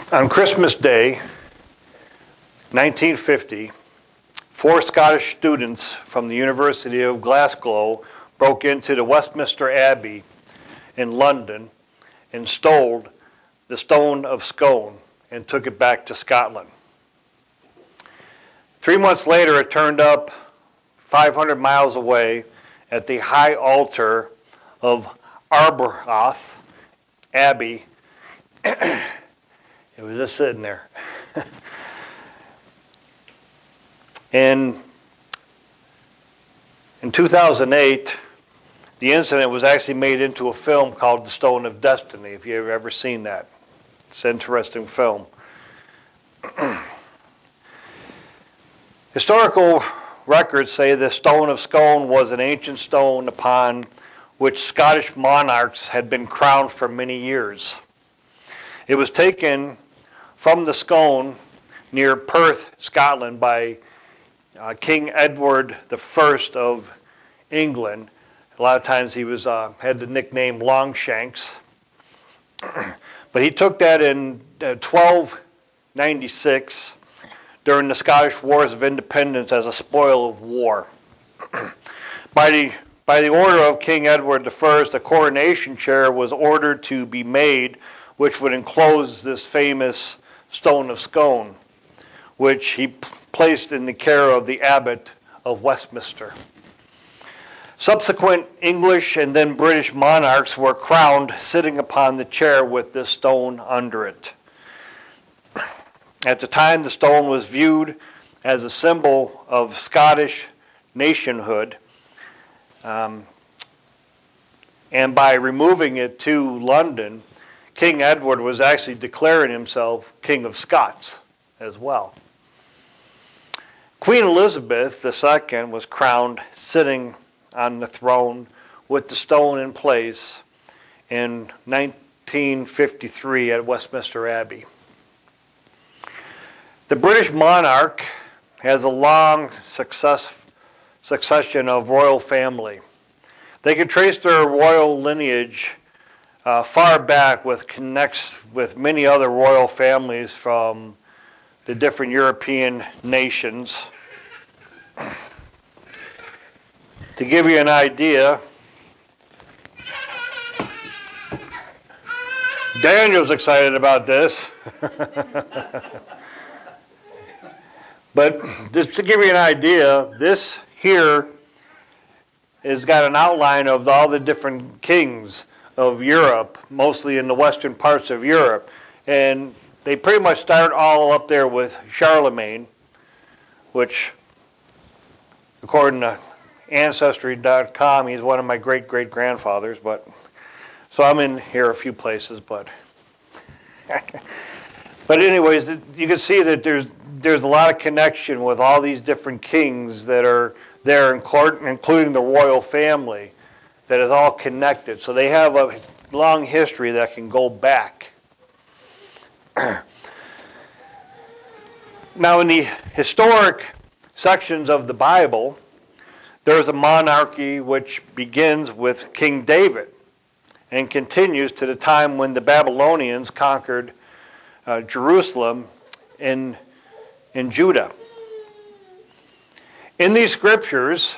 On Christmas Day, 1950, 4 Scottish students from the University of Glasgow broke into the Westminster Abbey in London and stole the Stone of Scone and took it back to Scotland. 3 months later, it turned up 500 miles away at the high altar of Arbroath Abbey. It was just sitting there. And in 2008, the incident was actually made into a film called The Stone of Destiny, if you've ever seen that. It's an interesting film. Historical records say the Stone of Scone was an ancient stone upon which Scottish monarchs had been crowned for many years. It was taken from the Scone near Perth, Scotland, by King Edward I of England. A lot of times he was had the nickname Longshanks. But he took that in 1296 during the Scottish Wars of Independence as a spoil of war. By the order of King Edward I, a coronation chair was ordered to be made, which would enclose this famous Stone of Scone, which he placed in the care of the Abbot of Westminster. Subsequent English and then British monarchs were crowned sitting upon the chair with this stone under it. At the time, the stone was viewed as a symbol of Scottish nationhood, and by removing it to London, King Edward was actually declaring himself King of Scots as well. Queen Elizabeth II was crowned sitting on the throne with the stone in place in 1953 at Westminster Abbey. The British monarch has a long succession of royal family. They can trace their royal lineage far back, connects with many other royal families from the different European nations. To give you an idea, Daniel's excited about this. But just to give you an idea, this here has got an outline of all the different kings of Europe, mostly in the western parts of Europe. And they pretty much start all up there with Charlemagne, which, according to Ancestry.com, he's one of my great-great-grandfathers. So I'm in here a few places, but anyways, you can see that there's a lot of connection with all these different kings that are there, including the royal family, that is all connected. So they have a long history that can go back. Now, in the historic sections of the Bible, there's a monarchy which begins with King David and continues to the time when the Babylonians conquered Jerusalem in Judah. In these scriptures,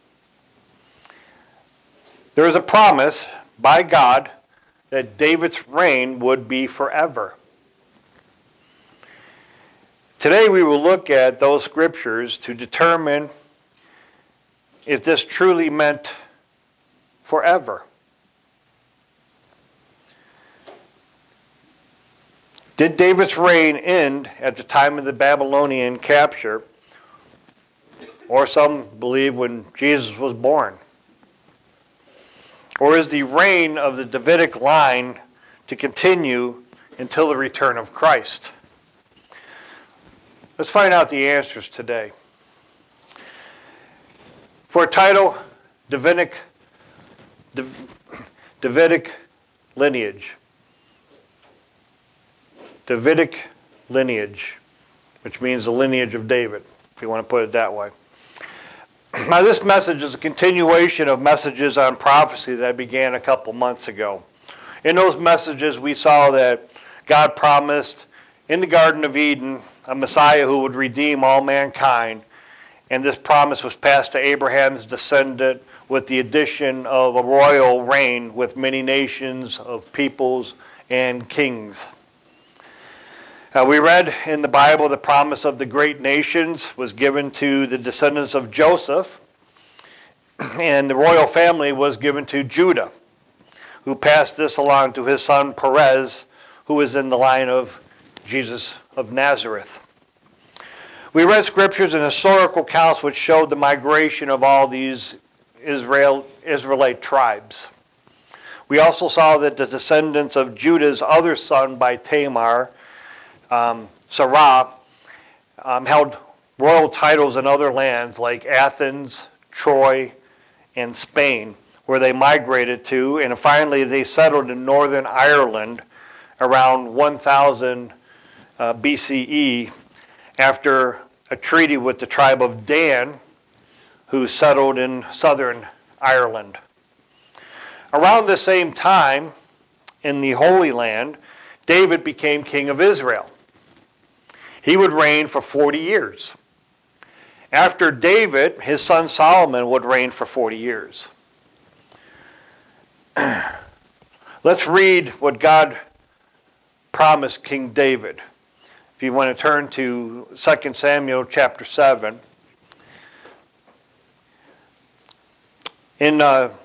there is a promise by God that David's reign would be forever. Today we will look at those scriptures to determine if this truly meant forever. Did David's reign end at the time of the Babylonian capture, or some believe when Jesus was born? Or is the reign of the Davidic line to continue until the return of Christ? Let's find out the answers today. For a title, Davidic lineage. Davidic lineage, which means the lineage of David, if you want to put it that way. Now, this message is a continuation of messages on prophecy that began a couple months ago. In those messages, we saw that God promised in the Garden of Eden a Messiah who would redeem all mankind, and this promise was passed to Abraham's descendant with the addition of a royal reign with many nations of peoples and kings. We read in the Bible the promise of the great nations was given to the descendants of Joseph, and the royal family was given to Judah, who passed this along to his son Perez, who is in the line of Jesus of Nazareth. We read scriptures and historical accounts which showed the migration of all these Israelite tribes. We also saw that the descendants of Judah's other son by Tamar, Sarah, held royal titles in other lands like Athens, Troy, and Spain, where they migrated to, and finally they settled in northern Ireland around 1000 BCE after a treaty with the tribe of Dan, who settled in southern Ireland. Around the same time, in the Holy Land, David became king of Israel. He would reign for 40 years. After David, his son Solomon would reign for 40 years. Let's read what God promised King David. If you want to turn to 2 Samuel chapter 7. In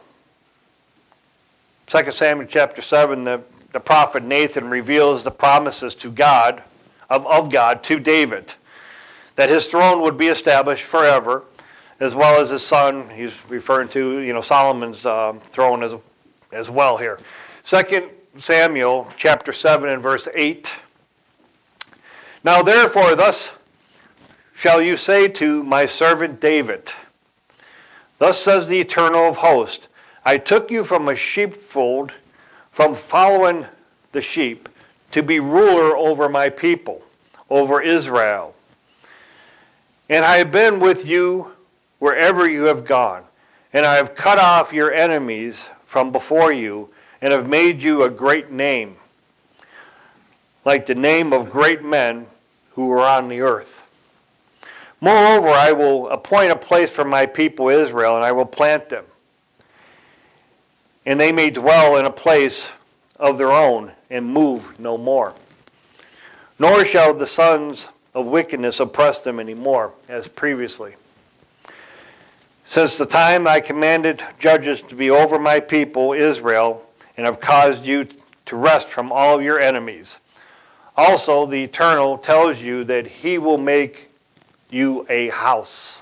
2 Samuel chapter 7, the prophet Nathan reveals the promises to God, of God to David, that his throne would be established forever, as well as his son. He's referring to, Solomon's throne as well here. 2 Samuel chapter 7 and verse 8. Now therefore thus shall you say to my servant David, thus says the Eternal of hosts, I took you from a sheepfold, from following the sheep, to be ruler over my people, over Israel. And I have been with you wherever you have gone, and I have cut off your enemies from before you, and have made you a great name, like the name of great men who are on the earth. Moreover, I will appoint a place for my people Israel, and I will plant them, and they may dwell in a place of their own, and move no more. Nor shall the sons of wickedness oppress them anymore, as previously. Since the time I commanded judges to be over my people Israel, and have caused you to rest from all your enemies. Also, the Eternal tells you that he will make you a house.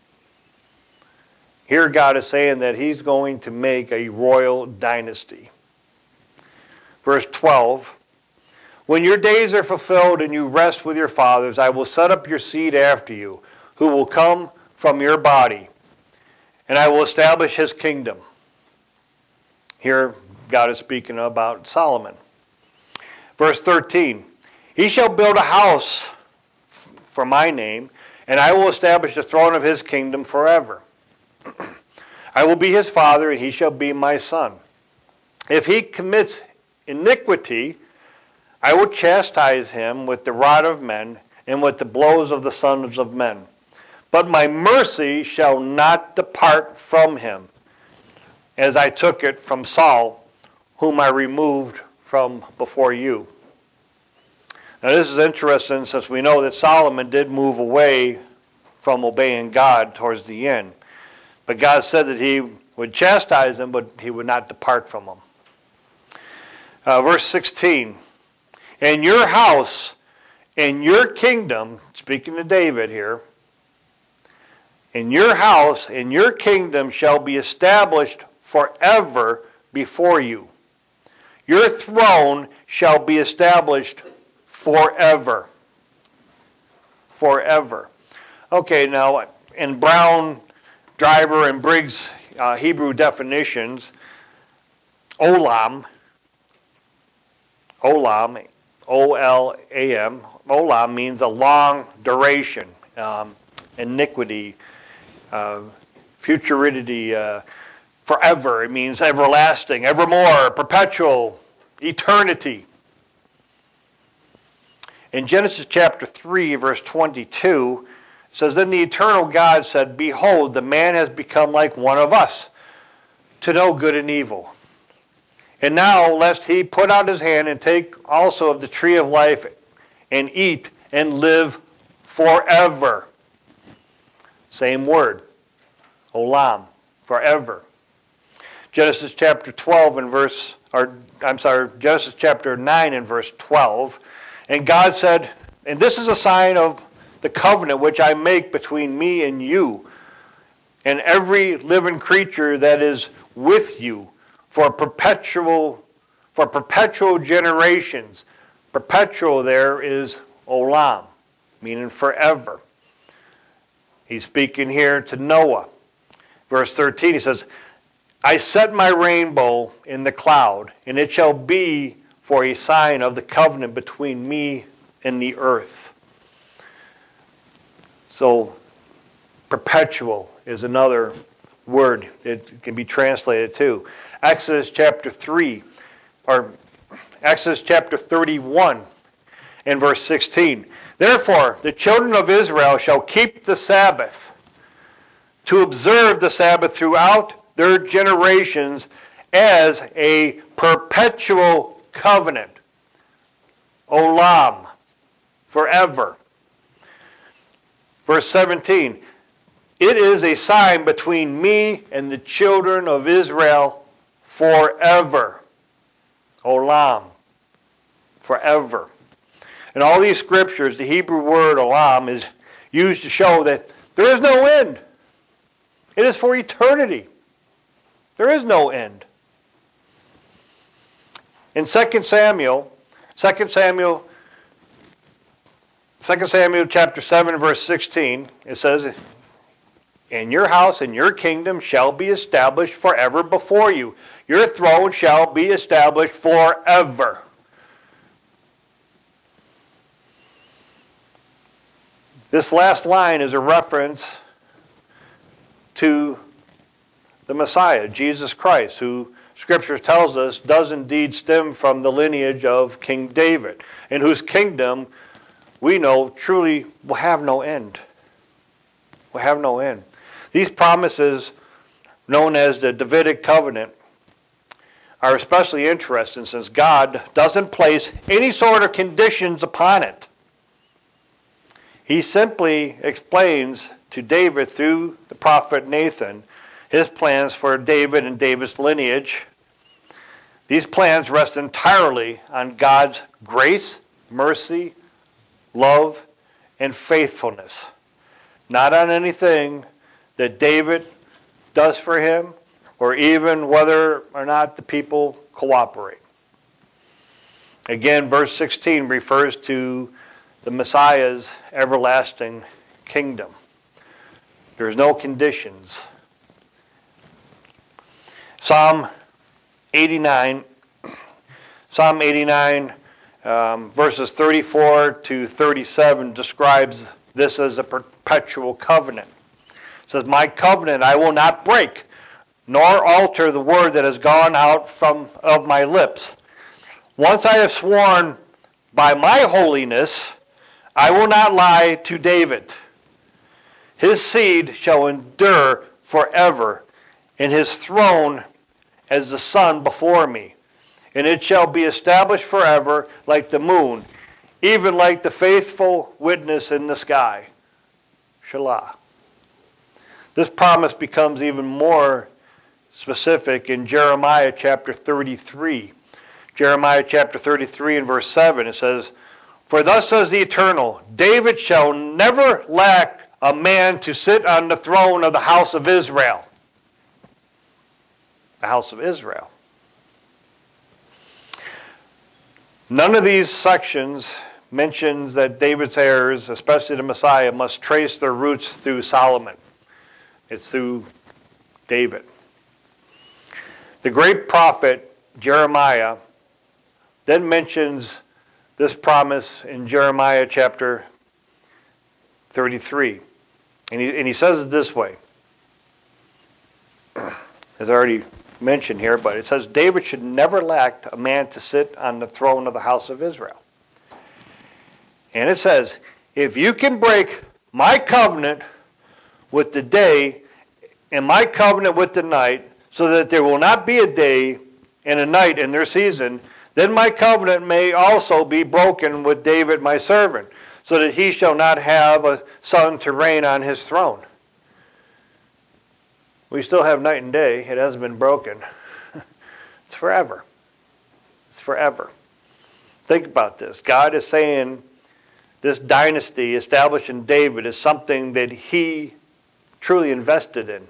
Here God is saying that he's going to make a royal dynasty. Verse 12, when your days are fulfilled and you rest with your fathers, I will set up your seed after you, who will come from your body, and I will establish his kingdom. Here God is speaking about Solomon. Verse 13, he shall build a house for my name, and I will establish the throne of his kingdom forever. I will be his father, and he shall be my son. If he commits iniquity, I will chastise him with the rod of men and with the blows of the sons of men. But my mercy shall not depart from him, as I took it from Saul, whom I removed from before you. Now this is interesting, since we know that Solomon did move away from obeying God towards the end. But God said that he would chastise him, but he would not depart from him. Verse 16, and your house and your kingdom, speaking to David here, and your house and your kingdom shall be established forever before you. Your throne shall be established forever. Forever. Okay, now in Brown, Driver, and Briggs' Hebrew definitions, Olam, O-L-A-M, Olam means a long duration, iniquity, futurity, forever. It means everlasting, evermore, perpetual, eternity. In Genesis chapter 3, verse 22, it says, Then the eternal God said, Behold, the man has become like one of us, to know good and evil. And now, lest he put out his hand and take also of the tree of life and eat and live forever. Same word, olam, forever. Genesis chapter 9 and verse 12. And God said, And this is a sign of the covenant which I make between me and you, and every living creature that is with you for perpetual generations. Perpetual there is olam, meaning forever. He's speaking here to Noah. Verse 13, he says, I set my rainbow in the cloud, and it shall be for a sign of the covenant between me and the earth. So, perpetual is another word. It can be translated too. Exodus chapter 31 and verse 16. Therefore, the children of Israel shall keep the Sabbath, to observe the Sabbath throughout their generations as a perpetual covenant. Olam, forever. Verse 17. It is a sign between me and the children of Israel forever. Olam, forever. In all these scriptures, the Hebrew word olam is used to show that there is no end. It is for eternity. There is no end. In 2 Samuel chapter 7, verse 16, it says, And your house and your kingdom shall be established forever before you. Your throne shall be established forever. This last line is a reference to the Messiah, Jesus Christ, who Scripture tells us does indeed stem from the lineage of King David, and whose kingdom we know truly will have no end. Will have no end. These promises, known as the Davidic covenant, are especially interesting since God doesn't place any sort of conditions upon it. He simply explains to David through the prophet Nathan his plans for David and David's lineage. These plans rest entirely on God's grace, mercy, love, and faithfulness. Not on anything that David does for him, or even whether or not the people cooperate. Again, verse 16 refers to the Messiah's everlasting kingdom. There's no conditions. Psalm 89, verses 34 to 37 describes this as a perpetual covenant. It says, My covenant I will not break, nor alter the word that has gone out of my lips. Once I have sworn by my holiness, I will not lie to David. His seed shall endure forever, and his throne as the sun before me. And it shall be established forever like the moon, even like the faithful witness in the sky. Shelah. This promise becomes even more specific in Jeremiah chapter 33. Jeremiah chapter 33 and verse 7, it says, For thus says the Eternal, David shall never lack a man to sit on the throne of the house of Israel. The house of Israel. None of these sections mentions that David's heirs, especially the Messiah, must trace their roots through Solomon. It's through David. The great prophet Jeremiah then mentions this promise in Jeremiah chapter 33. And he says it this way. As I already mentioned here, but it says, David should never lack a man to sit on the throne of the house of Israel. And it says, if you can break my covenant with the day and my covenant with the night, so that there will not be a day and a night in their season, then my covenant may also be broken with David my servant, so that he shall not have a son to reign on his throne. We still have night and day. It hasn't been broken. It's forever. It's forever. Think about this. God is saying this dynasty established in David is something that he truly invested in.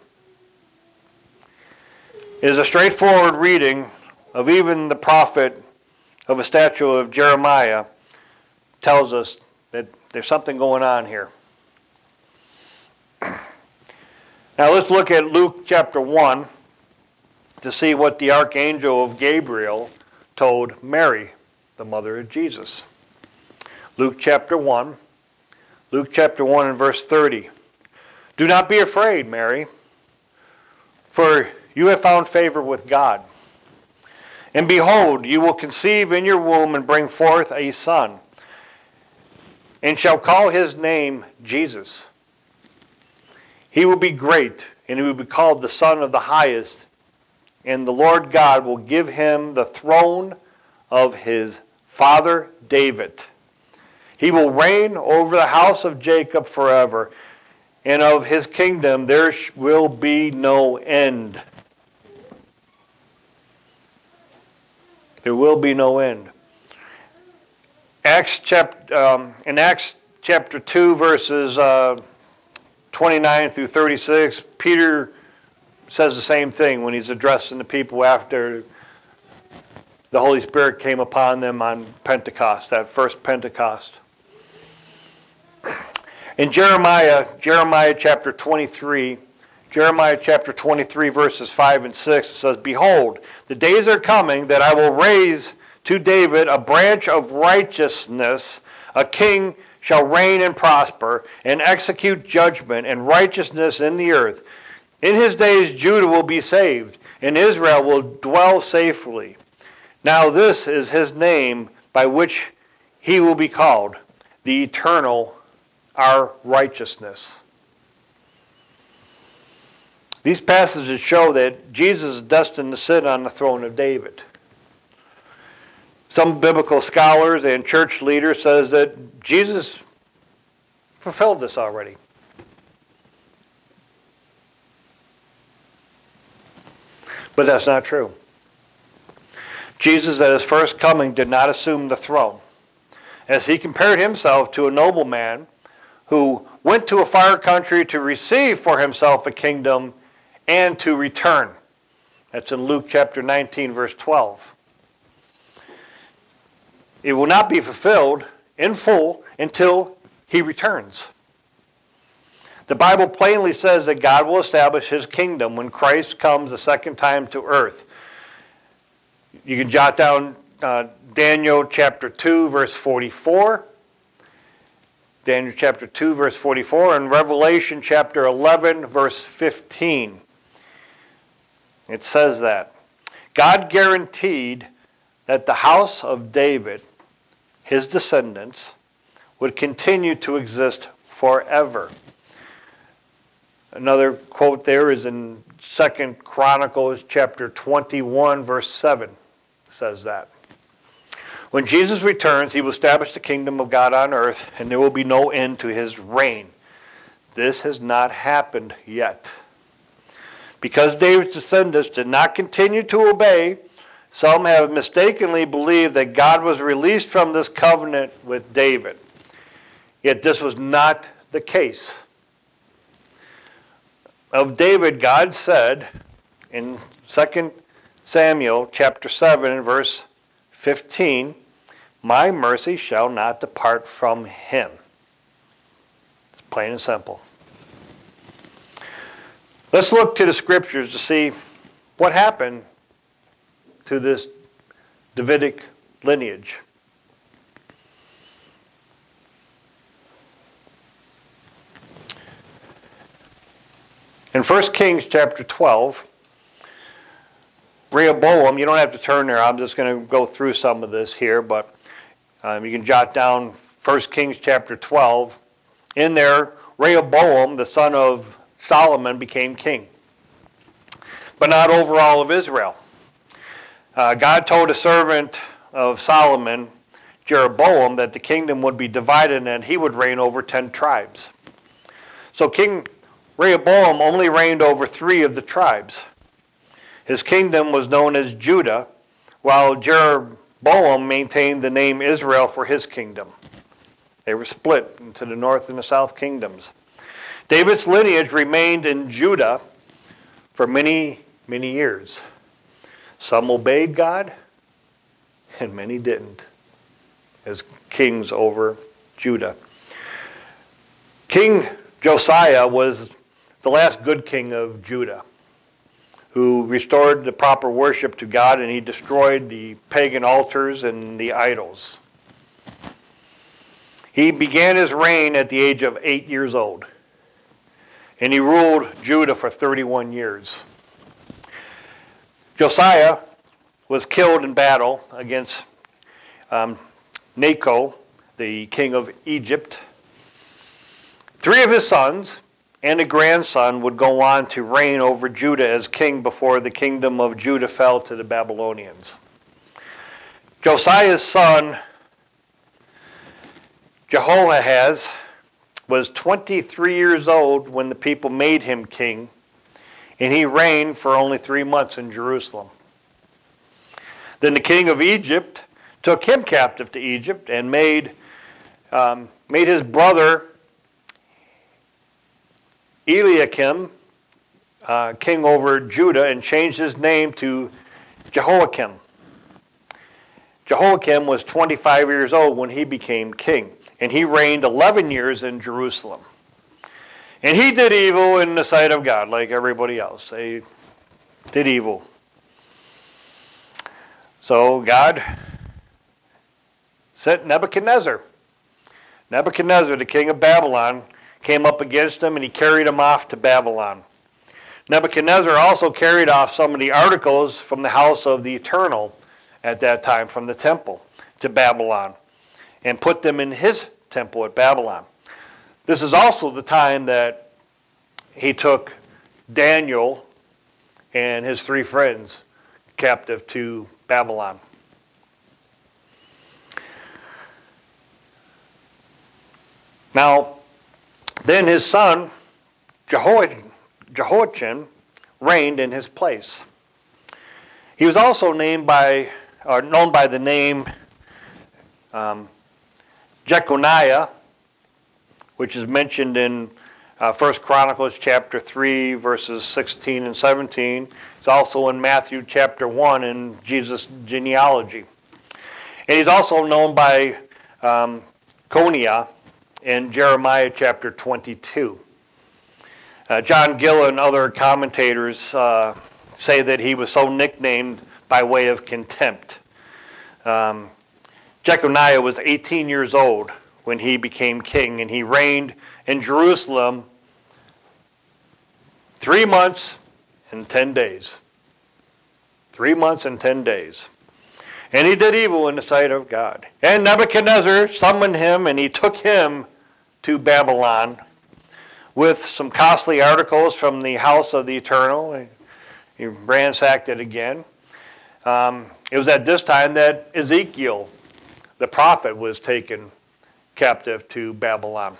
It is a straightforward reading of even the prophet of a statue of Jeremiah tells us that there's something going on here. Now let's look at Luke chapter 1 to see what the archangel of Gabriel told Mary, the mother of Jesus. Luke chapter 1 and verse 30. Do not be afraid, Mary, for you have found favor with God. And behold, you will conceive in your womb and bring forth a son, and shall call his name Jesus. He will be great, and he will be called the Son of the Highest, and the Lord God will give him the throne of his father David. He will reign over the house of Jacob forever, and of his kingdom there will be no end. There will be no end. In Acts chapter 2, verses 29 through 36, Peter says the same thing when he's addressing the people after the Holy Spirit came upon them on Pentecost, that first Pentecost. In Jeremiah chapter 23, verses 5 and 6, it says, Behold, the days are coming that I will raise to David a branch of righteousness. A king shall reign and prosper, and execute judgment and righteousness in the earth. In his days Judah will be saved, and Israel will dwell safely. Now this is his name by which he will be called, the Eternal, our righteousness. These passages show that Jesus is destined to sit on the throne of David. Some biblical scholars and church leaders says that Jesus fulfilled this already. But that's not true. Jesus at his first coming did not assume the throne, as he compared himself to a nobleman who went to a far country to receive for himself a kingdom and to return. That's in Luke chapter 19, verse 12. It will not be fulfilled in full until he returns. The Bible plainly says that God will establish his kingdom when Christ comes a second time to earth. You can jot down Daniel chapter 2, verse 44. Daniel chapter 2, verse 44, and Revelation chapter 11, verse 15. It says that God guaranteed that the house of David, his descendants, would continue to exist forever. Another quote there is in 2 Chronicles chapter 21, verse 7. It says that. When Jesus returns, he will establish the kingdom of God on earth, and there will be no end to his reign. This has not happened yet. Because David's descendants did not continue to obey, some have mistakenly believed that God was released from this covenant with David. Yet this was not the case. Of David, God said in 2 Samuel chapter 7 and verse 15, my mercy shall not depart from him. It's plain and simple. Let's look to the scriptures to see what happened to this Davidic lineage. In 1 Kings chapter 12, Rehoboam, you don't have to turn there, I'm just going to go through some of this here, but you can jot down 1 Kings chapter 12. In there, Rehoboam, the son of Solomon, became king, but not over all of Israel. God told a servant of Solomon, Jeroboam, that the kingdom would be divided and that he would reign over 10 tribes. So King Rehoboam only reigned over 3 of the tribes. His kingdom was known as Judah, while Jeroboam maintained the name Israel for his kingdom. They were split into the north and the south kingdoms. David's lineage remained in Judah for many, many years. Some obeyed God, and many didn't, as kings over Judah. King Josiah was the last good king of Judah, who restored the proper worship to God, and he destroyed the pagan altars and the idols. He began his reign at the age of 8 years old, and he ruled Judah for 31 years. Josiah was killed in battle against Necho, the king of Egypt. 3 of his sons and a grandson would go on to reign over Judah as king before the kingdom of Judah fell to the Babylonians. Josiah's son, Jehoahaz, was 23 years old when the people made him king, and he reigned for only 3 months in Jerusalem. Then the king of Egypt took him captive to Egypt and made his brother Eliakim king over Judah, and changed his name to Jehoiakim. Jehoiakim was 25 years old when he became king, and he reigned 11 years in Jerusalem. And he did evil in the sight of God, like everybody else. They did evil. So God sent Nebuchadnezzar. Nebuchadnezzar, the king of Babylon, came up against him, and he carried him off to Babylon. Nebuchadnezzar also carried off some of the articles from the house of the Eternal at that time, from the temple, to Babylon, and put them in his temple at Babylon. This is also the time that he took Daniel and his 3 friends captive to Babylon. Now, then his son, Jehoiachin, reigned in his place. He was also known by the name Jeconiah, which is mentioned in 1 Chronicles chapter 3, verses 16 and 17. It's also in Matthew chapter 1 in Jesus' genealogy. And he's also known by Coniah in Jeremiah chapter 22. John Gill and other commentators say that he was so nicknamed by way of contempt. Jeconiah was 18 years old when he became king, and he reigned in Jerusalem 3 months and 10 days. 3 months and 10 days. And he did evil in the sight of God. And Nebuchadnezzar summoned him, and he took him to Babylon with some costly articles from the house of the Eternal. He ransacked it again. It was at this time that Ezekiel, the prophet, was taken captive to Babylon.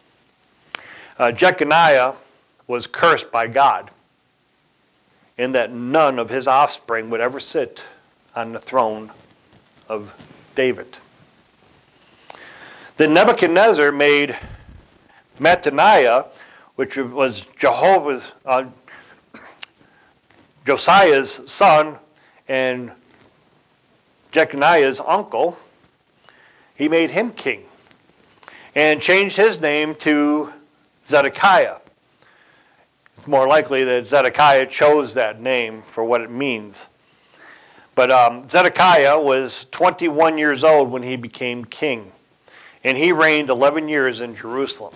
Jeconiah was cursed by God in that none of his offspring would ever sit on the throne of David. Then Nebuchadnezzar made Mattaniah, which was Josiah's son and Jeconiah's uncle, he made him king and changed his name to Zedekiah. It's more likely that Zedekiah chose that name for what it means. But Zedekiah was 21 years old when he became king, and he reigned 11 years in Jerusalem.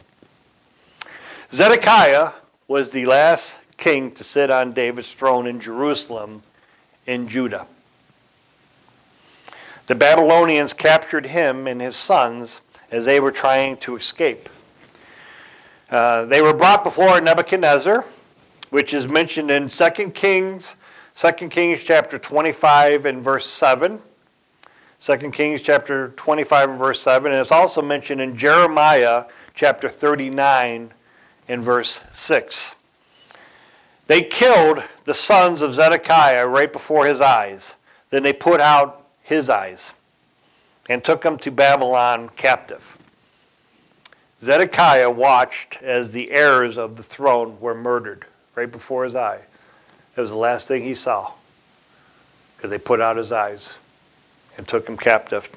Zedekiah was the last king to sit on David's throne in Jerusalem in Judah. The Babylonians captured him and his sons as they were trying to escape. They were brought before Nebuchadnezzar, which is mentioned in 2 Kings chapter 25 and verse 7. 2 Kings chapter 25 and verse 7. And it's also mentioned in Jeremiah chapter 39 and verse 6. They killed the sons of Zedekiah right before his eyes. Then they put out his eyes and took him to Babylon captive. Zedekiah watched as the heirs of the throne were murdered right before his eye. It was the last thing he saw, because they put out his eyes and took him captive.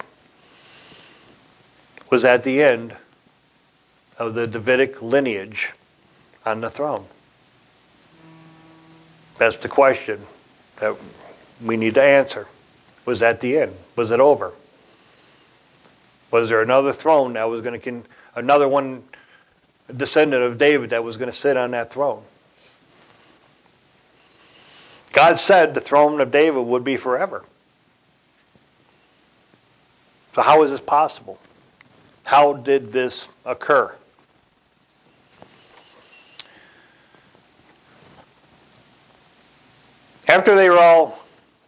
Was at the end of the Davidic lineage on the throne. That's the question that we need to answer. Was that the end? Was it over? Was there another throne that was going to, another one, a descendant of David that was going to sit on that throne? God said the throne of David would be forever. So how is this possible? How did this occur? After they were all,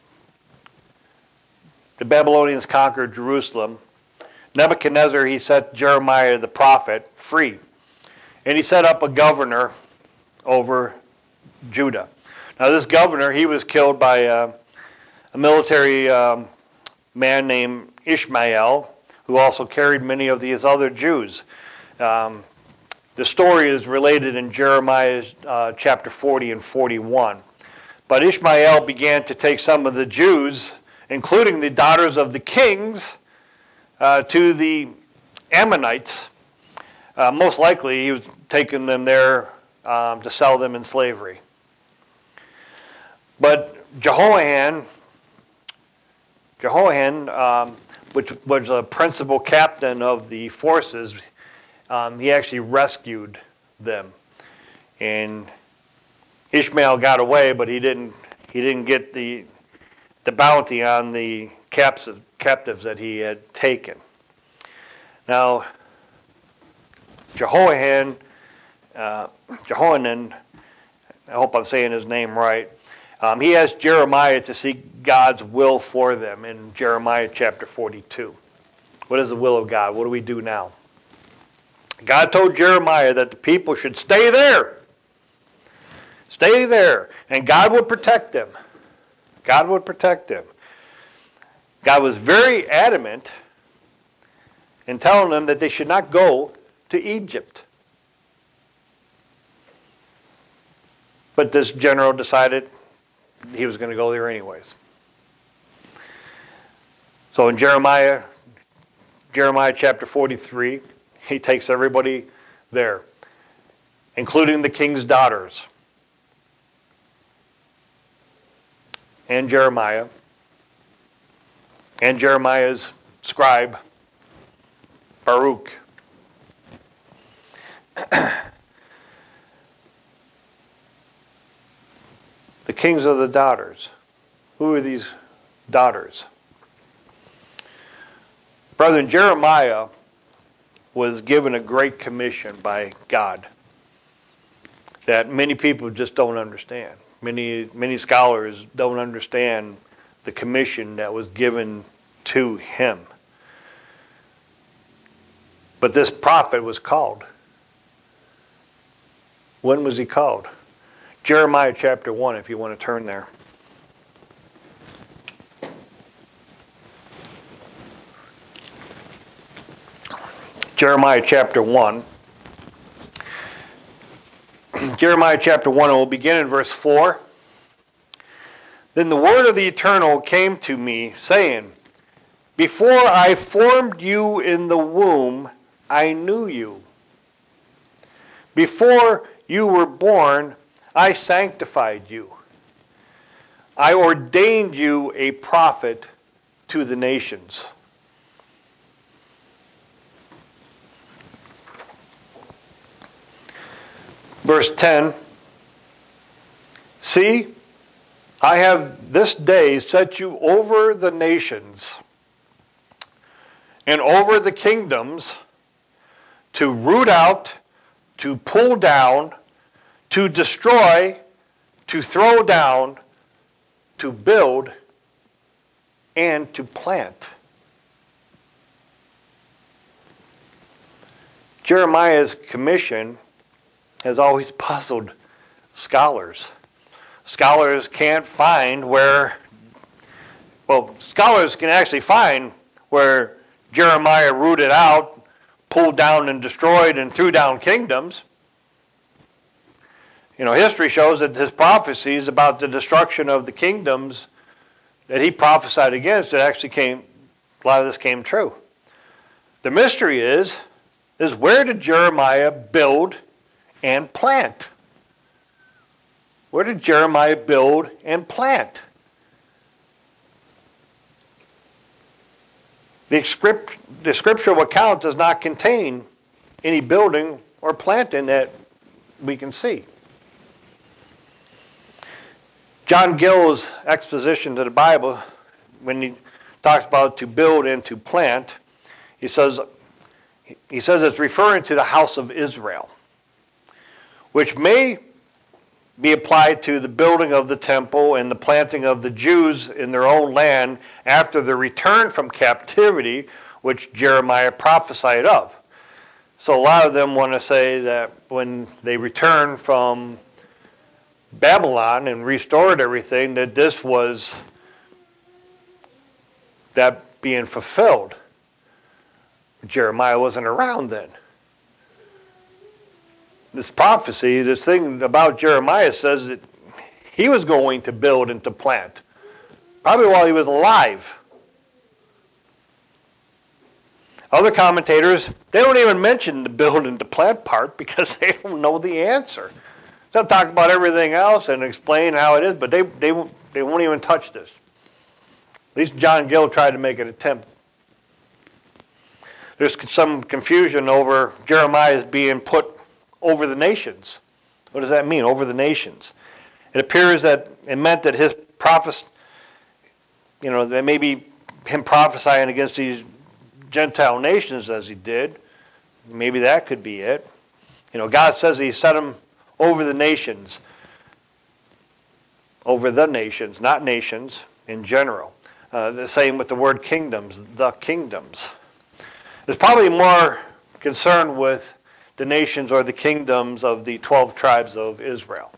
the Babylonians conquered Jerusalem, Nebuchadnezzar, he set Jeremiah the prophet free. And he set up a governor over Judah. Now this governor, he was killed by a military man named Ishmael, who also carried many of these other Jews. The story is related in Jeremiah chapter 40 and 41. But Ishmael began to take some of the Jews, including the daughters of the kings, to the Ammonites. Most likely he was taking them there to sell them in slavery. But Jehoiakim, which was a principal captain of the forces, he actually rescued them. And Ishmael got away, but he didn't get the bounty on the captives that he had taken. Now, Jehoiakim, I hope I'm saying his name right, he asked Jeremiah to seek God's will for them in Jeremiah chapter 42. What is the will of God? What do we do now? God told Jeremiah that the people should stay there. Stay there. And God would protect them. God would protect them. God was very adamant in telling them that they should not go to Egypt. But this general decided he was going to go there anyways. So in Jeremiah chapter 43, he takes everybody there, including the king's daughters. And Jeremiah's scribe, Baruch. The kings of the daughters. Who are these daughters? Brethren, Jeremiah was given a great commission by God that many people just don't understand. Many scholars don't understand the commission that was given to him. But this prophet was called. When was he called? Jeremiah chapter 1, if you want to turn there. Jeremiah chapter 1. Jeremiah chapter 1, and we'll begin in verse 4. Then the word of the Eternal came to me, saying, Before I formed you in the womb, I knew you. Before you were born, I sanctified you. I ordained you a prophet to the nations. Verse 10, See, I have this day set you over the nations and over the kingdoms to root out, to pull down, to destroy, to throw down, to build, and to plant. Jeremiah's commission has always puzzled scholars. Scholars can't find scholars can actually find where Jeremiah rooted out, pulled down and destroyed and threw down kingdoms. History shows that his prophecies about the destruction of the kingdoms that he prophesied against, a lot of this came true. The mystery is where did Jeremiah build and plant? Where did Jeremiah build and plant? The scriptural account does not contain any building or planting that we can see. John Gill's exposition to the Bible, when he talks about to build and to plant, he says it's referring to the house of Israel, which may be applied to the building of the temple and the planting of the Jews in their own land after the return from captivity, which Jeremiah prophesied of. So a lot of them want to say that when they return from Babylon and restored everything, that this was that being fulfilled. Jeremiah wasn't around then. This prophecy, this thing about Jeremiah says that he was going to build and to plant, probably while he was alive. Other commentators, they don't even mention the build and to plant part because they don't know the answer. They'll talk about everything else and explain how it is, but they won't even touch this. At least John Gill tried to make an attempt. There's some confusion over Jeremiah's being put over the nations. What does that mean, over the nations? It appears that it meant that his prophecy, that maybe him prophesying against these Gentile nations as he did, maybe that could be it. God says he set him over the nations, not nations in general. The same with the word kingdoms, the kingdoms. There's probably more concern with the nations or the kingdoms of the 12 tribes of Israel.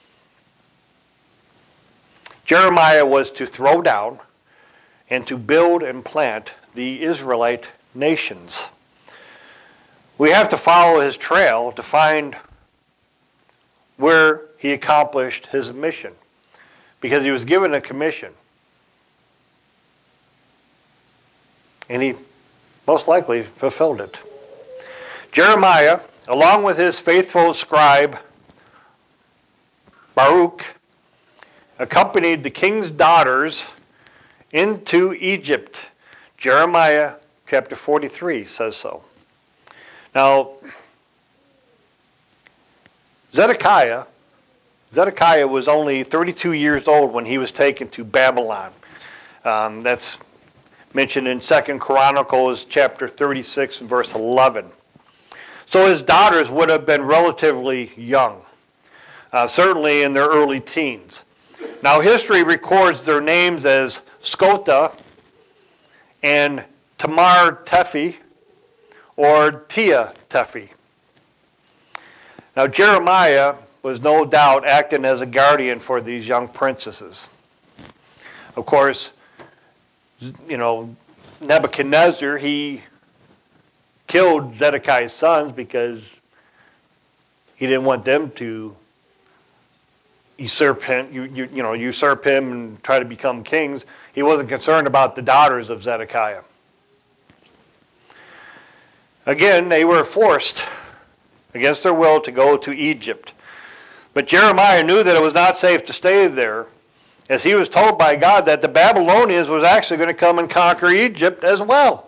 Jeremiah was to throw down and to build and plant the Israelite nations. We have to follow his trail to find where he accomplished his mission, because he was given a commission. And he most likely fulfilled it. Jeremiah, along with his faithful scribe, Baruch, accompanied the king's daughters into Egypt. Jeremiah chapter 43 says so. Now, Zedekiah was only 32 years old when he was taken to Babylon. That's mentioned in 2 Chronicles chapter 36 and verse 11. So his daughters would have been relatively young, certainly in their early teens. Now history records their names as Skota and Tamar Tephi or Tia Tephi. Now Jeremiah was no doubt acting as a guardian for these young princesses. Of course, Nebuchadnezzar, he killed Zedekiah's sons because he didn't want them to usurp him and try to become kings. He wasn't concerned about the daughters of Zedekiah. Again, they were forced against their will to go to Egypt. But Jeremiah knew that it was not safe to stay there, as he was told by God that the Babylonians was actually going to come and conquer Egypt as well.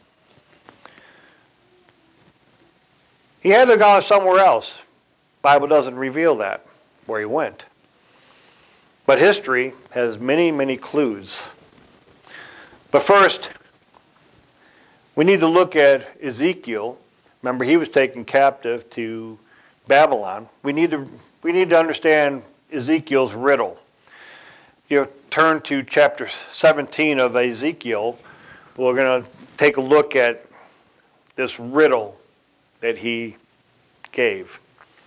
He had to have gone somewhere else. The Bible doesn't reveal that, where he went. But history has many, many clues. But first, we need to look at Ezekiel, Remember, he was taken captive to Babylon. We need to understand Ezekiel's riddle. You turn to chapter 17 of Ezekiel. We're going to take a look at this riddle that he gave.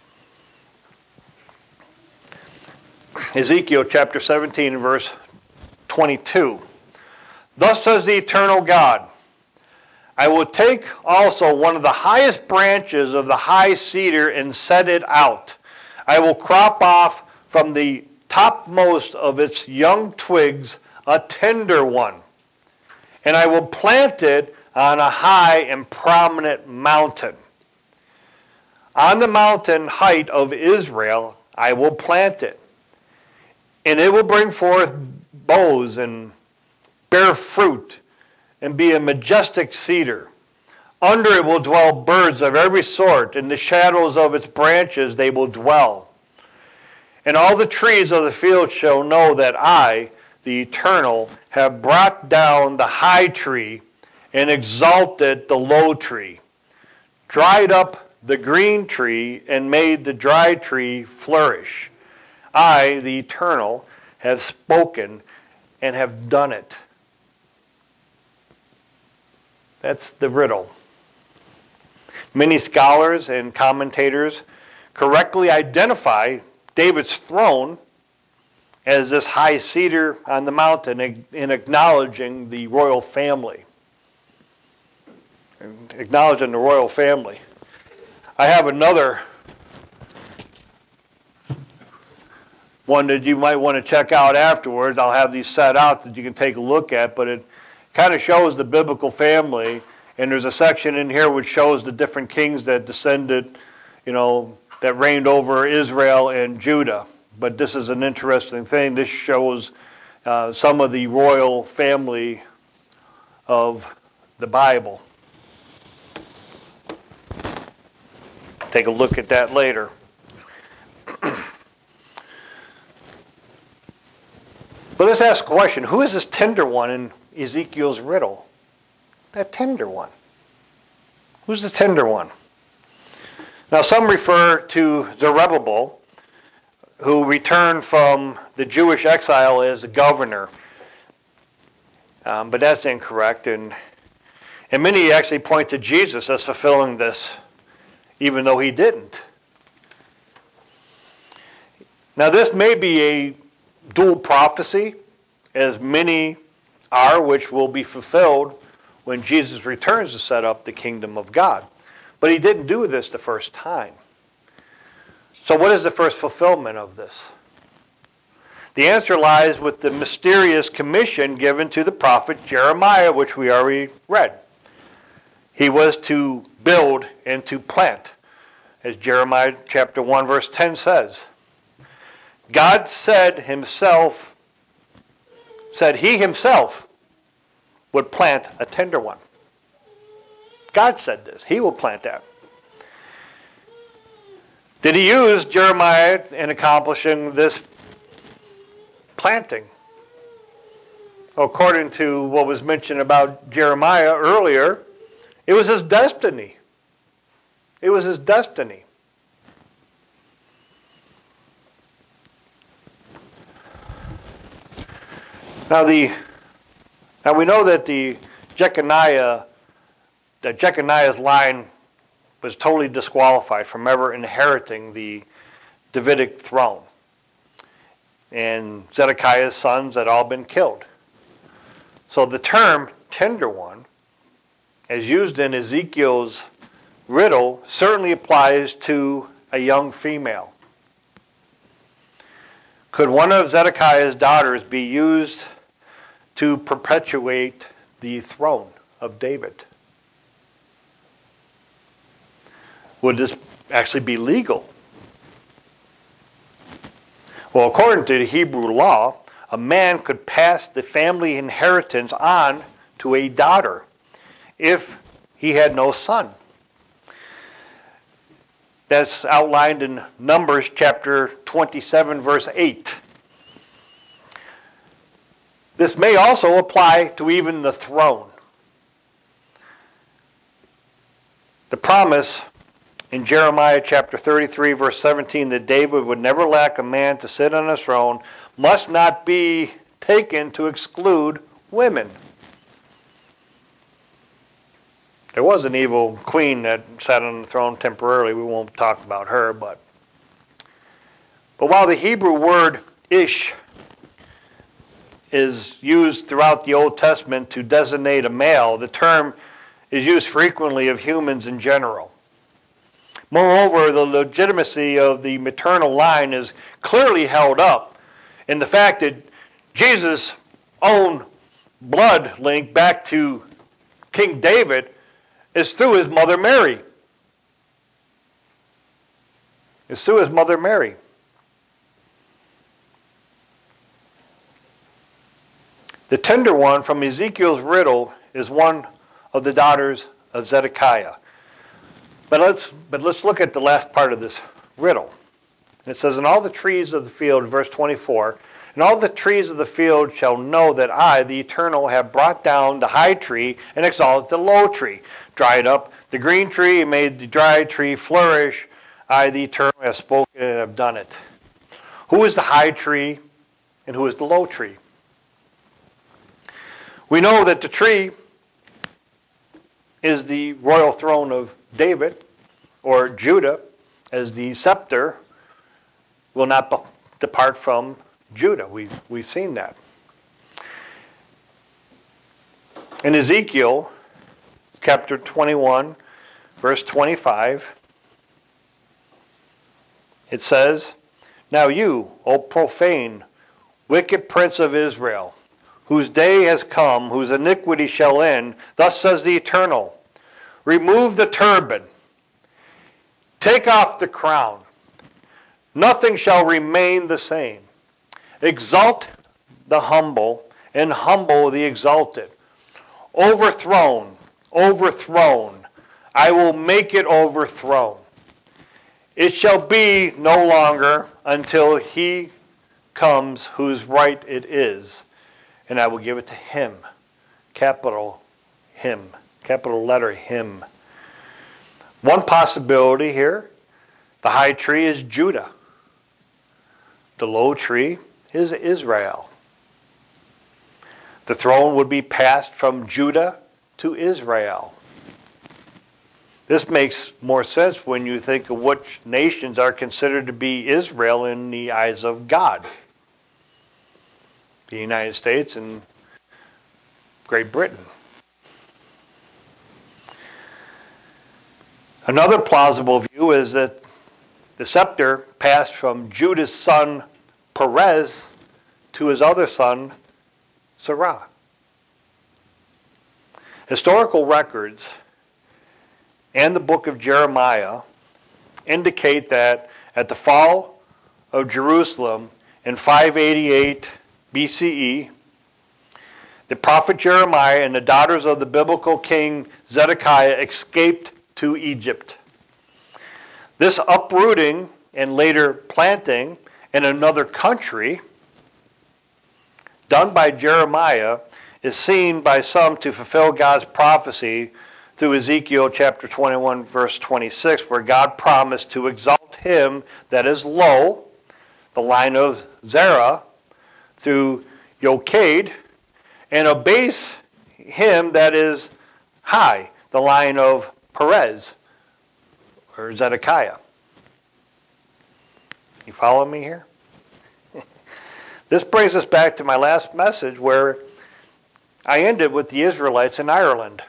Ezekiel chapter 17, verse 22. Thus says the eternal God, I will take also one of the highest branches of the high cedar and set it out. I will crop off from the topmost of its young twigs a tender one, and I will plant it on a high and prominent mountain. On the mountain height of Israel I will plant it, and it will bring forth boughs and bear fruit and be a majestic cedar. Under it will dwell birds of every sort. In the shadows of its branches they will dwell. And all the trees of the field shall know that I, the Eternal, have brought down the high tree and exalted the low tree, dried up the green tree and made the dry tree flourish. I, the Eternal, have spoken and have done it. That's the riddle. Many scholars and commentators correctly identify David's throne as this high cedar on the mountain in acknowledging the royal family. Acknowledging the royal family. I have another one that you might want to check out afterwards. I'll have these set out that you can take a look at, but it kind of shows the biblical family, and there's a section in here which shows the different kings that descended, that reigned over Israel and Judah. But this is an interesting thing. This shows some of the royal family of the Bible. Take a look at that later. But let's ask a question. Who is this tender one in Ezekiel's riddle? That tender one. Who's the tender one? Now some refer to Zerubbabel, who returned from the Jewish exile as a governor. But that's incorrect. And many actually point to Jesus as fulfilling this, even though he didn't. Now this may be a dual prophecy, as many are, which will be fulfilled when Jesus returns to set up the kingdom of God. But he didn't do this the first time. So what is the first fulfillment of this? The answer lies with the mysterious commission given to the prophet Jeremiah, which we already read. He was to build and to plant, as Jeremiah chapter 1 verse 10 says. God said he himself would plant a tender one. God said this. He will plant that. Did he use Jeremiah in accomplishing this planting? According to what was mentioned about Jeremiah earlier, it was his destiny. It was his destiny. Now we know that Jeconiah's line was totally disqualified from ever inheriting the Davidic throne. And Zedekiah's sons had all been killed. So the term tender one, as used in Ezekiel's riddle, certainly applies to a young female. Could one of Zedekiah's daughters be used to perpetuate the throne of David? Would this actually be legal? Well, according to the Hebrew law, a man could pass the family inheritance on to a daughter if he had no son. That's outlined in Numbers chapter 27, verse 8. This may also apply to even the throne. The promise in Jeremiah chapter 33, verse 17, that David would never lack a man to sit on his throne must not be taken to exclude women. There was an evil queen that sat on the throne temporarily. We won't talk about her, but while the Hebrew word ish is used throughout the Old Testament to designate a male, the term is used frequently of humans in general. Moreover, the legitimacy of the maternal line is clearly held up in the fact that Jesus' own blood link back to King David is through his mother Mary. It's through his mother Mary. The tender one from Ezekiel's riddle is one of the daughters of Zedekiah. But let's look at the last part of this riddle. It says, "And all the trees of the field," verse 24, "and all the trees of the field shall know that I, the Eternal, have brought down the high tree and exalted the low tree, dried up the green tree and made the dry tree flourish. I, the Eternal, have spoken and have done it." Who is the high tree and who is the low tree? We know that the tree is the royal throne of David, or Judah, as the scepter will not depart from Judah. We've seen that. In Ezekiel chapter 21, verse 25, it says, "Now you, O profane, wicked prince of Israel, whose day has come, whose iniquity shall end, thus says the Eternal, remove the turban, take off the crown, nothing shall remain the same. Exalt the humble, and humble the exalted. Overthrown, overthrown, I will make it overthrown. It shall be no longer until he comes whose right it is, and I will give it to him." Capital him, capital letter him. One possibility here, the high tree is Judah. The low tree is Israel. The throne would be passed from Judah to Israel. This makes more sense when you think of which nations are considered to be Israel in the eyes of God. The United States and Great Britain. Another plausible view is that the scepter passed from Judah's son Perez to his other son Sarah. Historical records and the book of Jeremiah indicate that at the fall of Jerusalem in 588 BCE, the prophet Jeremiah and the daughters of the biblical king Zedekiah escaped to Egypt. This uprooting and later planting in another country done by Jeremiah is seen by some to fulfill God's prophecy through Ezekiel chapter 21 verse 26, where God promised to exalt him that is low, the line of Zerah, through Yochad, and abase him that is high, the line of Perez, or Zedekiah. You follow me here? This brings us back to my last message where I ended with the Israelites in Ireland.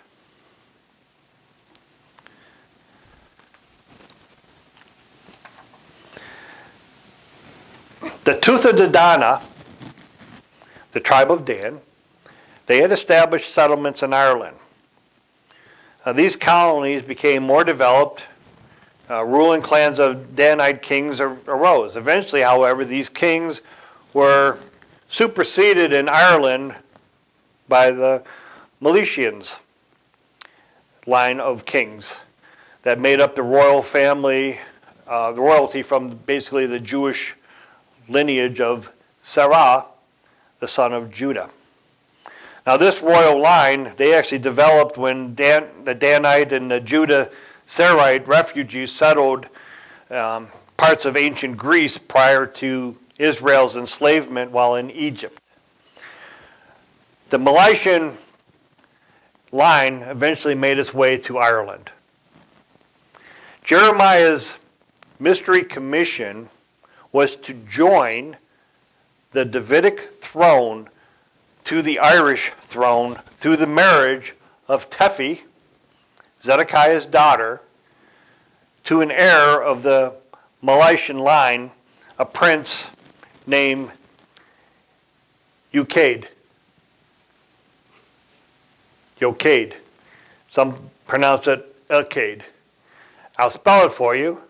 The Tuatha De Danann, the tribe of Dan, they had established settlements in Ireland. These colonies became more developed. Ruling clans of Danite kings arose. Eventually, however, these kings were superseded in Ireland by the Milesians line of kings that made up the royal family, the royalty from basically the Jewish lineage of Sarah, the son of Judah. Now this royal line, they actually developed when the Danite and the Judah Sarite refugees settled parts of ancient Greece prior to Israel's enslavement while in Egypt. The Meletian line eventually made its way to Ireland. Jeremiah's mystery commission was to join the Davidic throne to the Irish throne through the marriage of Tephi, Zedekiah's daughter, to an heir of the Meletian line, a prince named Yoked. Some pronounce it Elkade. I'll spell it for you.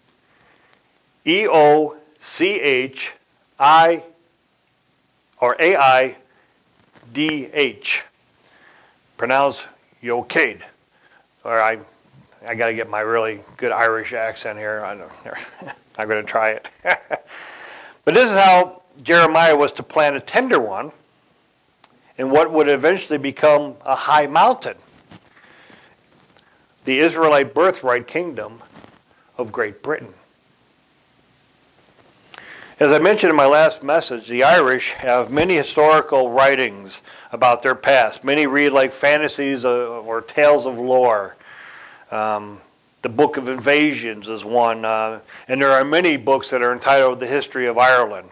E-O-C-H-I or A-I-D-H. Pronounce Yoked. Or I got to get my really good Irish accent here. I'm going to try it. But this is how Jeremiah was to plant a tender one in what would eventually become a high mountain, the Israelite birthright kingdom of Great Britain. As I mentioned in my last message, the Irish have many historical writings about their past. Many read like fantasies or tales of lore. The Book of Invasions is one, and there are many books that are entitled The History of Ireland.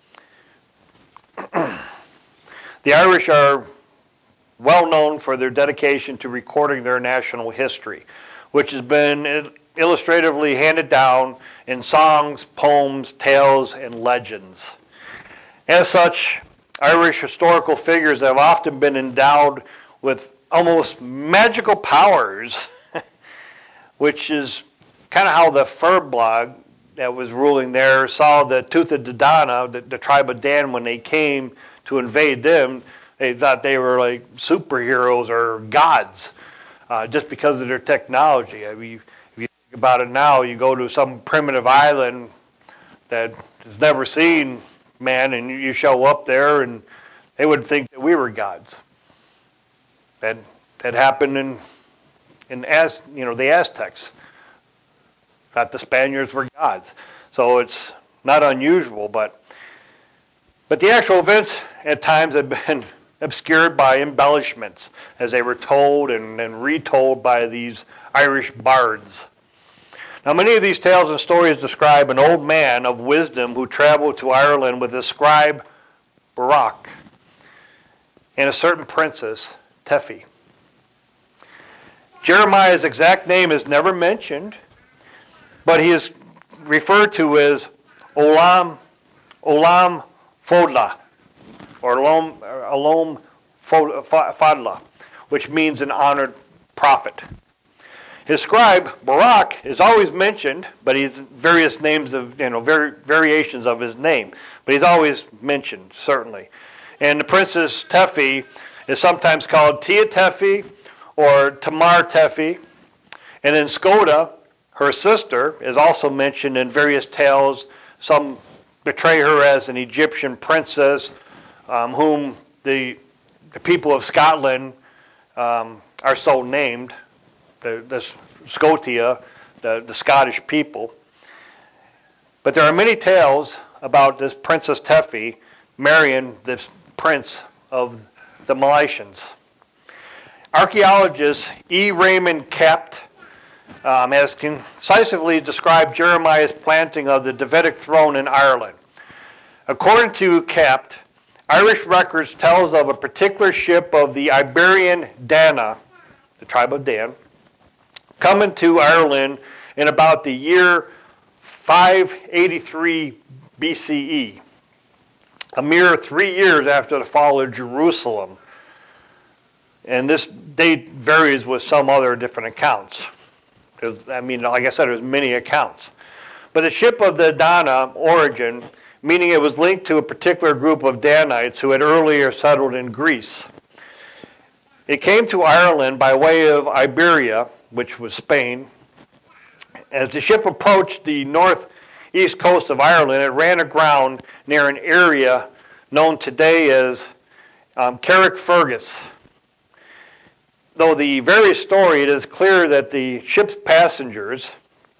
The Irish are well known for their dedication to recording their national history, which has been illustratively handed down in songs, poems, tales, and legends. As such, Irish historical figures have often been endowed with almost magical powers, which is kind of how the Firbolg that was ruling there saw the Tuatha De Danann, the tribe of Dan, when they came to invade them. They thought they were like superheroes or gods just because of their technology. I mean, if you think about it now, you go to some primitive island that has never seen man, and you show up there, and they would think that we were gods. That happened in the Aztecs. Thought the Spaniards were gods. So it's not unusual, but the actual events at times have been obscured by embellishments as they were told and retold by these Irish bards. Now, many of these tales and stories describe an old man of wisdom who traveled to Ireland with his scribe Baruch and a certain princess, Tephi. Jeremiah's exact name is never mentioned, but he is referred to as Olam Fodla, or Olam Fodla, which means an honored prophet. His scribe, Baruch, is always mentioned, but he's various names of, variations of his name. But he's always mentioned, certainly. And the princess Tephi is sometimes called Tia Tephi or Tamar Tephi. And then Skoda, her sister, is also mentioned in various tales. Some portray her as an Egyptian princess, whom the people of Scotland are so named, the Scotia, the Scottish people. But there are many tales about this Princess Tephi marrying this prince of the Meletians. Archaeologist E. Raymond Capt has concisively described Jeremiah's planting of the Davidic throne in Ireland. According to Capt, Irish records tells of a particular ship of the Iberian Dana, the tribe of Dan, coming to Ireland in about the year 583 BCE, a mere 3 years after the fall of Jerusalem. And this date varies with some other different accounts. Like I said, there's many accounts. But the ship of the Dana origin, meaning it was linked to a particular group of Danites who had earlier settled in Greece. It came to Ireland by way of Iberia, which was Spain. As the ship approached the northeast coast of Ireland, it ran aground near an area known today as Carrickfergus. though the very story, it is clear that the ship's passengers,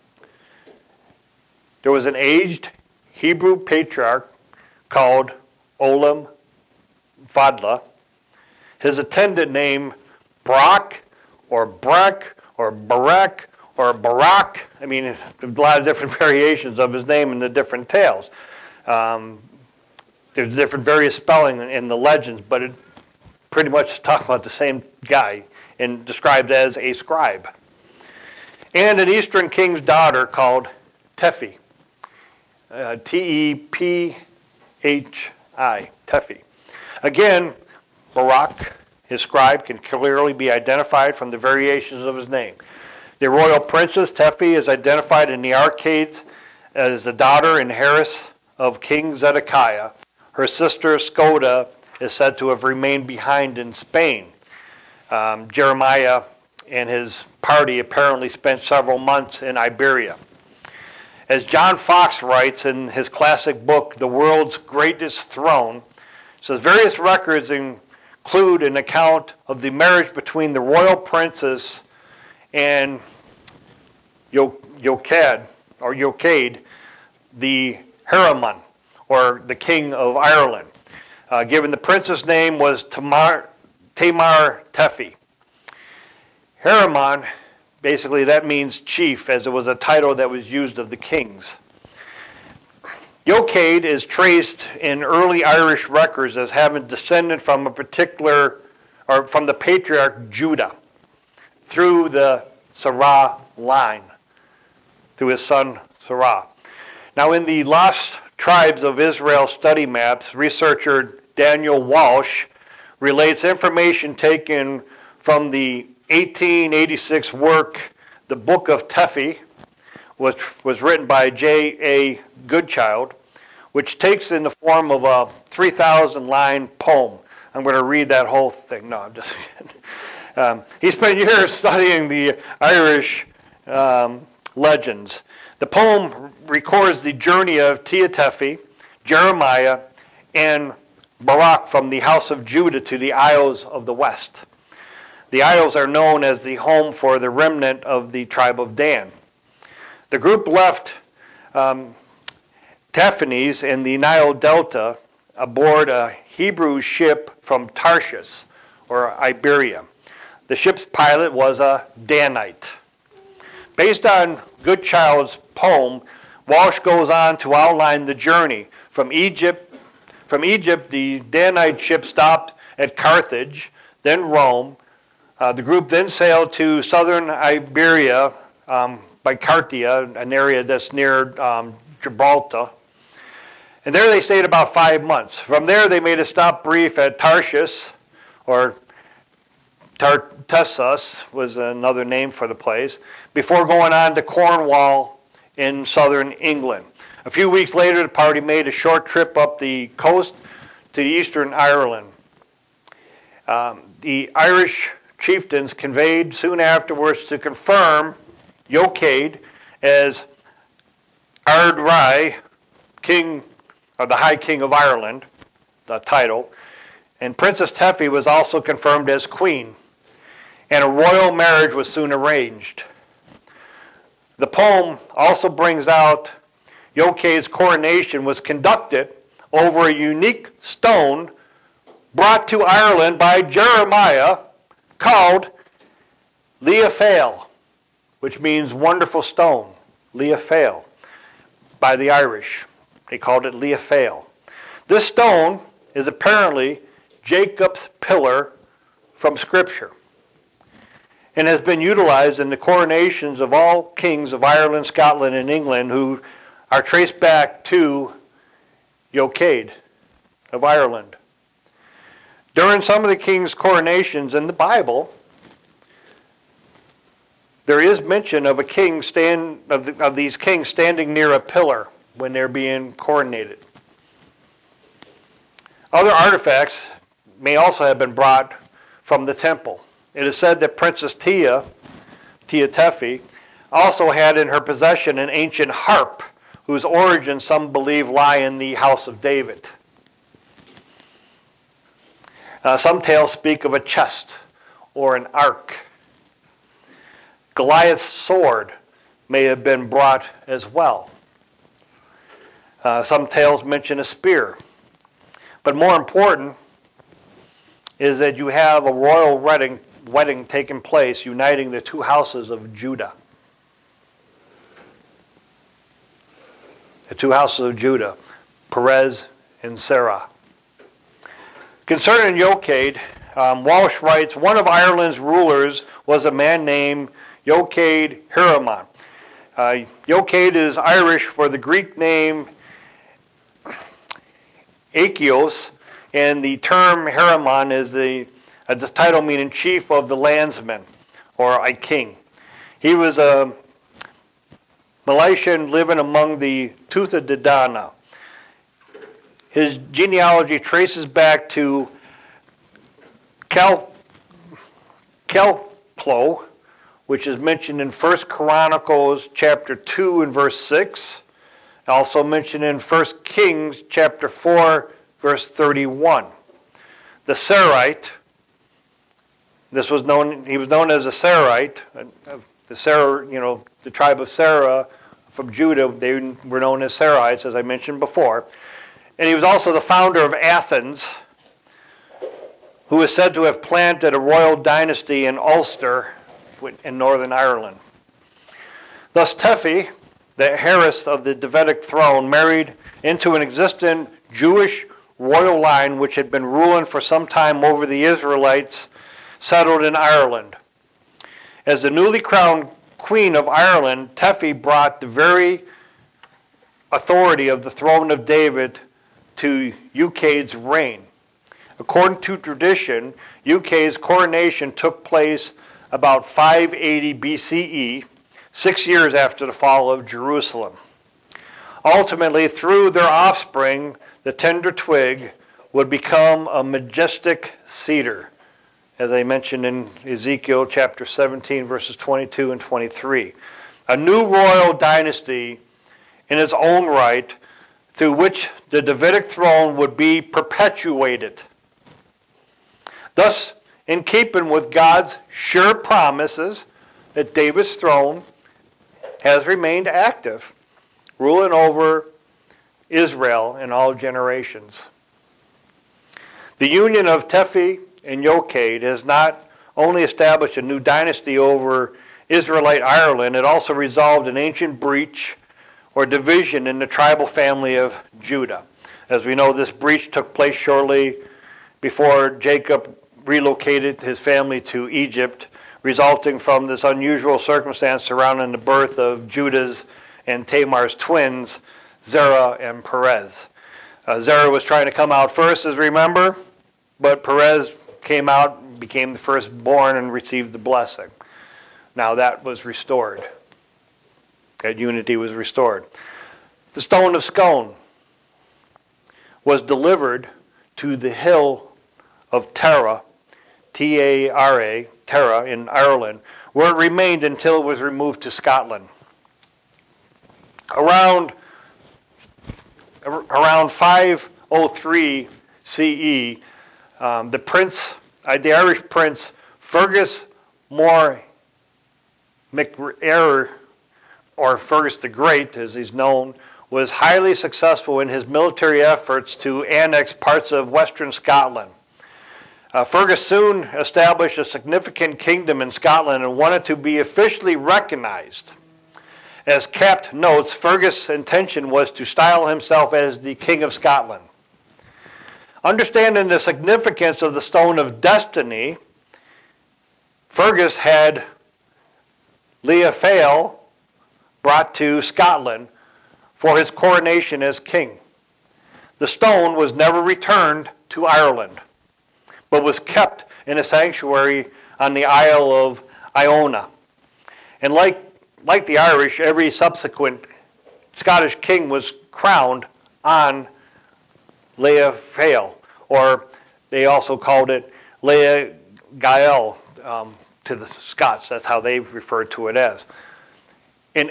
there was an aged Hebrew patriarch called Olam Vadla, his attendant named Barak or Brak or Barak or Barak. I mean, a lot of different variations of his name in the different tales. There's different various spelling in the legends, but it pretty much talks about the same guy and described as a scribe. And an eastern king's daughter called Tephi, T-E-P-H-I, Tephi. Again, Barak, his scribe, can clearly be identified from the variations of his name. The royal princess, Tephi, is identified in the Arcades as the daughter and heiress of King Zedekiah. Her sister, Skoda, is said to have remained behind in Spain. Jeremiah and his party apparently spent several months in Iberia. As John Fox writes in his classic book, The World's Greatest Throne, says various records include an account of the marriage between the royal princess and Yoked, the Heraman, or the king of Ireland. Given the prince's name was Tamar Tephi. Heraman, basically that means chief, as it was a title that was used of the kings. Yoked is traced in early Irish records as having descended from a particular, or from the patriarch Judah, through the Sarah line, through his son Sarah. Now in the Lost Tribes of Israel study maps, researcher Daniel Walsh relates information taken from the 1886 work, The Book of Tephi, which was written by J.A. Goodchild, which takes in the form of a 3,000-line poem. I'm going to read that whole thing. No, I'm just kidding. He spent years studying the Irish legends. The poem records the journey of Tephi, Jeremiah, and Barak from the house of Judah to the Isles of the West. The Isles are known as the home for the remnant of the tribe of Dan. The group left Taphanes in the Nile Delta aboard a Hebrew ship from Tarshish, or Iberia. The ship's pilot was a Danite. Based on Goodchild's poem, Walsh goes on to outline the journey. From Egypt, the Danite ship stopped at Carthage, then Rome. The group then sailed to southern Iberia by Carthia, an area that's near Gibraltar. And there they stayed about 5 months. From there they made a stop brief at Tarshish, or Tartessus was another name for the place, before going on to Cornwall in southern England. A few weeks later, the party made a short trip up the coast to eastern Ireland. The Irish chieftains conveyed soon afterwards to confirm Yoked as Ard Righ, king, or the High King of Ireland, the title, and Princess Tephi was also confirmed as queen, and a royal marriage was soon arranged. The poem also brings out Yoked's coronation was conducted over a unique stone brought to Ireland by Jeremiah called Leafale, which means wonderful stone, Leafale, by the Irish. They called it Leafale. This stone is apparently Jacob's pillar from Scripture and has been utilized in the coronations of all kings of Ireland, Scotland, and England who are traced back to Yoked of Ireland. During some of the kings' coronations in the Bible, there is mention of a king of these kings standing near a pillar when they're being coronated. Other artifacts may also have been brought from the temple. It is said that Princess Tia Tephi, also had in her possession an ancient harp, whose origins some believe lie in the house of David. Some tales speak of a chest or an ark. Goliath's sword may have been brought as well. Some tales mention a spear. But more important is that you have a royal wedding taking place, uniting the two houses of Judah. The two houses of Judah, Perez and Serah. Concerning Yochade, Walsh writes, one of Ireland's rulers was a man named Yochade Heremon. Yochade is Irish for the Greek name Achios, and the term Heremon is the title meaning chief of the landsmen, or a king. He was a Miletian living among the Tuatha De Danann. His genealogy traces back to Calplo, which is mentioned in 1 Chronicles chapter 2 and verse 6. Also mentioned in 1 Kings chapter 4, verse 31. The Serite, he was known as a Serite. The tribe of Serah from Judah, they were known as Serites, as I mentioned before. And he was also the founder of Athens, who is said to have planted a royal dynasty in Ulster in Northern Ireland. Thus Tephi, the heiress of the Davidic throne, married into an existing Jewish royal line which had been ruling for some time over the Israelites settled in Ireland. As the newly crowned Queen of Ireland, Tephi brought the very authority of the throne of David to Yochade's reign. According to tradition, Yochade's coronation took place about 580 BCE, 6 years after the fall of Jerusalem. Ultimately, through their offspring, the tender twig would become a majestic cedar, as I mentioned in Ezekiel chapter 17, verses 22 and 23. A new royal dynasty in its own right, through which the Davidic throne would be perpetuated. Thus, in keeping with God's sure promises that David's throne has remained active, ruling over Israel in all generations. The union of Tephi and Yochade has not only established a new dynasty over Israelite Ireland, it also resolved an ancient breach or division in the tribal family of Judah. As we know, this breach took place shortly before Jacob relocated his family to Egypt, resulting from this unusual circumstance surrounding the birth of Judah's and Tamar's twins, Zerah and Perez. Zerah was trying to come out first, as we remember, but Perez came out, became the firstborn, and received the blessing. Now that was restored. That unity was restored. The stone of Scone was delivered to the hill of Tara, T-A-R-A, Tara in Ireland, where it remained until it was removed to Scotland. Around 503 CE, the Irish prince Fergus More MacEair, or Fergus the Great as he's known, was highly successful in his military efforts to annex parts of western Scotland. Fergus soon established a significant kingdom in Scotland and wanted to be officially recognized. As Capt notes, Fergus' intention was to style himself as the King of Scotland. Understanding the significance of the Stone of Destiny, Fergus had Leofeil brought to Scotland for his coronation as king. The stone was never returned to Ireland, but was kept in a sanctuary on the Isle of Iona. And like the Irish, every subsequent Scottish king was crowned on Leofeil, or they also called it Lea Gael to the Scots. That's how they referred to it as. In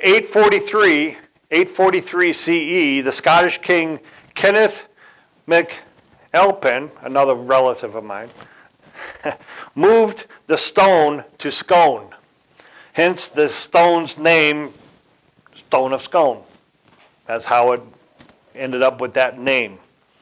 843 CE, the Scottish king Kenneth MacAlpin, another relative of mine, moved the stone to Scone. Hence the stone's name, Stone of Scone. That's how it ended up with that name.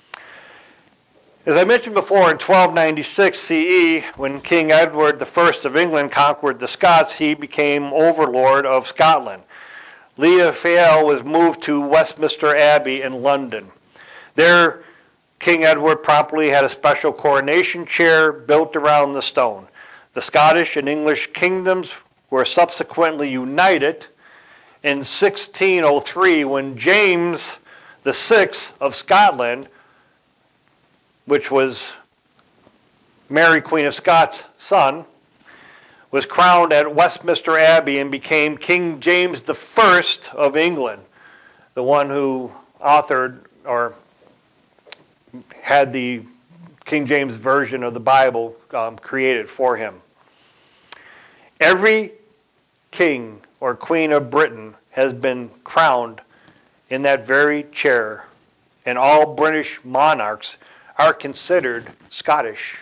As I mentioned before, in 1296 CE, when King Edward I of England conquered the Scots, he became overlord of Scotland. Leah Fayal was moved to Westminster Abbey in London. There, King Edward promptly had a special coronation chair built around the stone. The Scottish and English kingdoms were subsequently united in 1603 when James VI of Scotland, which was Mary, Queen of Scots' son, was crowned at Westminster Abbey and became King James I of England, the one who authored or had the King James Version of the Bible created for him. Every king or queen of Britain has been crowned in that very chair, and all British monarchs are considered Scottish.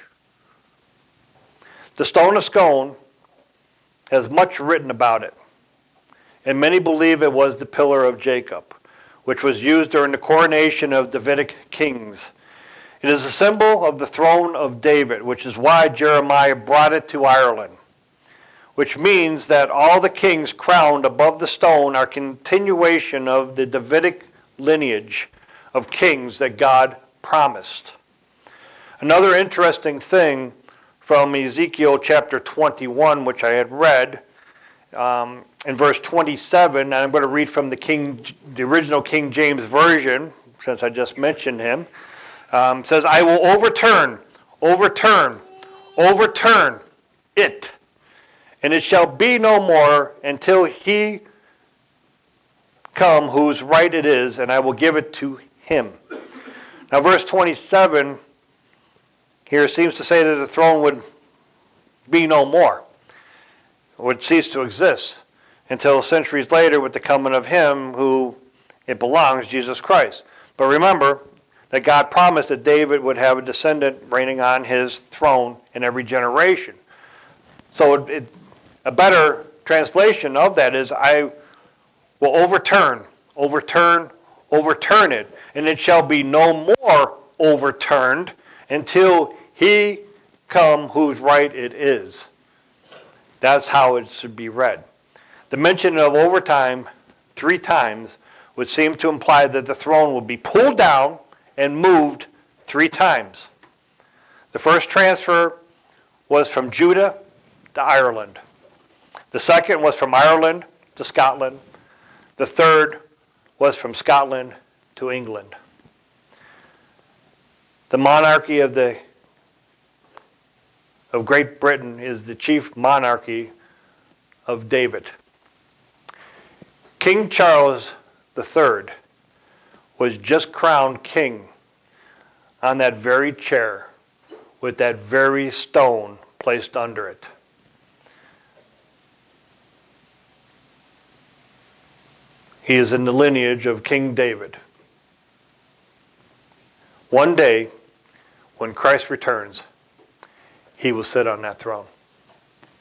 The Stone of Scone has much written about it, and many believe it was the Pillar of Jacob, which was used during the coronation of Davidic kings. It is a symbol of the throne of David, which is why Jeremiah brought it to Ireland, which means that all the kings crowned above the stone are continuation of the Davidic lineage of kings that God promised. Another interesting thing from Ezekiel chapter 21, which I had read, in verse 27, and I'm going to read from the original King James Version, since I just mentioned him, says, I will overturn it, and it shall be no more until he come whose right it is, and I will give it to him. Now verse 27 here seems to say that the throne would be no more, would cease to exist until centuries later with the coming of him who it belongs, Jesus Christ. But remember that God promised that David would have a descendant reigning on his throne in every generation. So a better translation of that is, I will overturn it, and it shall be no more overturned until he come whose right it is. That's how it should be read. The mention of overtime 3 times would seem to imply that the throne would be pulled down and moved 3 times. The first transfer was from Judah to Ireland. The second was from Ireland to Scotland. The third was from Scotland to England. The monarchy of Great Britain is the chief monarchy of David. King Charles III was just crowned king on that very chair with that very stone placed under it. He is in the lineage of King David. One day, when Christ returns, he will sit on that throne.